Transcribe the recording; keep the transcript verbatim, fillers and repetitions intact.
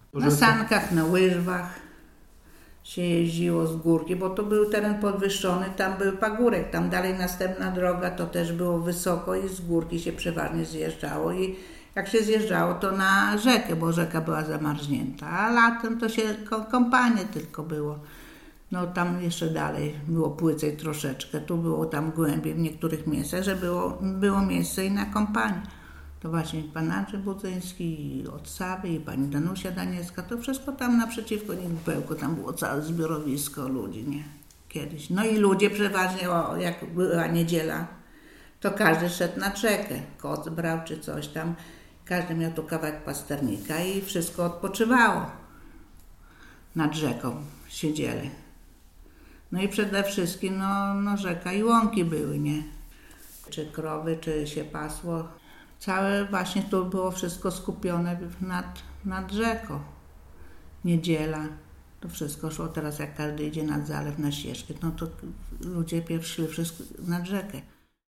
Na sankach, na łyżwach się jeździło z górki, bo to był teren podwyższony, tam był pagórek, tam dalej następna droga, to też było wysoko i z górki się przeważnie zjeżdżało i jak się zjeżdżało to na rzekę, bo rzeka była zamarznięta, a latem to się kąpanie tylko było. No tam jeszcze dalej było płycej troszeczkę, tu było tam głębiej w niektórych miejscach, że było, było miejsce i na kąpanie. To właśnie pan Andrzej Budzyński, i od Sawy, i pani Danusia Daniecka, to wszystko tam naprzeciwko nich w Bełku, tam było całe zbiorowisko ludzi, nie? Kiedyś. No i ludzie przeważnie, o, jak była niedziela, to każdy szedł na rzekę, koc brał czy coś tam, każdy miał tu kawałek pasternika i wszystko odpoczywało. Nad rzeką siedzieli. No i przede wszystkim no, no rzeka i łąki były, nie? Czy krowy, czy się pasło. Całe właśnie to było wszystko skupione nad, nad rzeką. Niedziela, to wszystko szło teraz jak każdy idzie nad zalew, na ścieżkę, no to ludzie pierwszy szli wszystko nad rzekę.